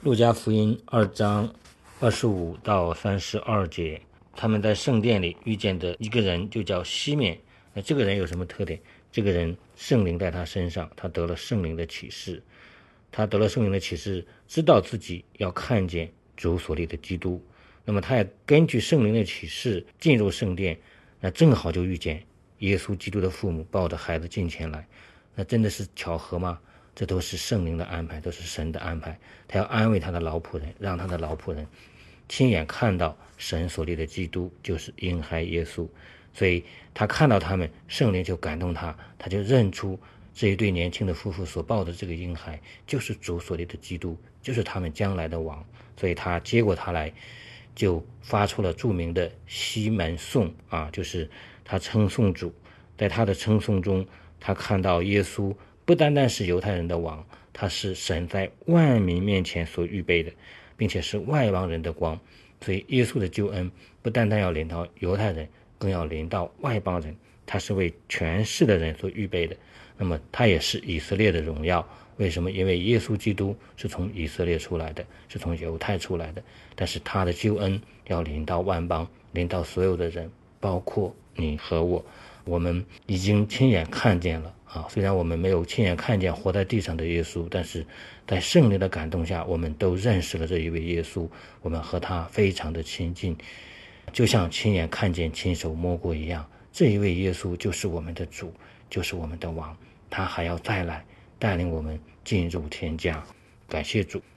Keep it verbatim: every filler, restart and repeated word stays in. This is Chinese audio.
路加福音二章二十五到三十二节，他们在圣殿里遇见的一个人就叫西面。那这个人有什么特点？这个人圣灵在他身上，他得了圣灵的启示，他得了圣灵的启示，知道自己要看见主所立的基督。那么他也根据圣灵的启示进入圣殿，那正好就遇见耶稣基督的父母抱着孩子进前来。那真的是巧合吗？这都是圣灵的安排，都是神的安排。他要安慰他的老仆人，让他的老仆人亲眼看到神所立的基督就是婴孩耶稣。所以他看到他们，圣灵就感动他，他就认出这一对年轻的夫妇所抱的这个婴孩就是主所立的基督，就是他们将来的王。所以他接过他来，就发出了著名的西门颂啊，就是他称颂主。在他的称颂中，他看到耶稣不单单是犹太人的王，他是神在万民面前所预备的，并且是外邦人的光。所以耶稣的救恩不单单要临到犹太人，更要临到外邦人，他是为全世的人所预备的。那么他也是以色列的荣耀。为什么？因为耶稣基督是从以色列出来的，是从犹太出来的，但是他的救恩要临到万邦，临到所有的人，包括你和我。我们已经亲眼看见了啊，虽然我们没有亲眼看见活在地上的耶稣，但是在圣灵的感动下，我们都认识了这一位耶稣，我们和他非常的亲近，就像亲眼看见亲手摸过一样。这一位耶稣就是我们的主，就是我们的王，他还要再来带领我们进入天家。感谢主。